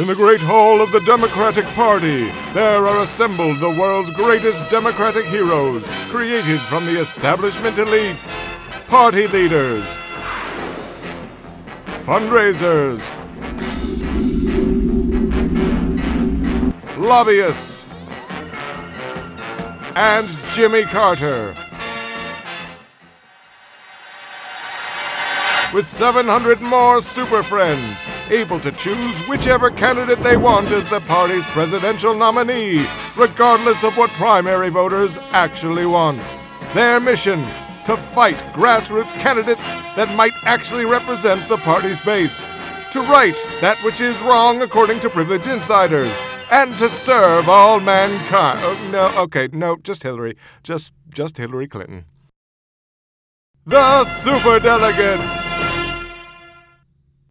the great hall of the Democratic Party, there are assembled the world's greatest democratic heroes, created from the establishment elite. Party leaders, fundraisers, lobbyists, and Jimmy Carter. With 700 more super friends, able to choose whichever candidate they want as the party's presidential nominee, regardless of what primary voters actually want. Their mission: to fight grassroots candidates that might actually represent the party's base, to right that which is wrong according to privileged insiders, and to serve all mankind. Just Hillary. Just Hillary Clinton. The Superdelegates!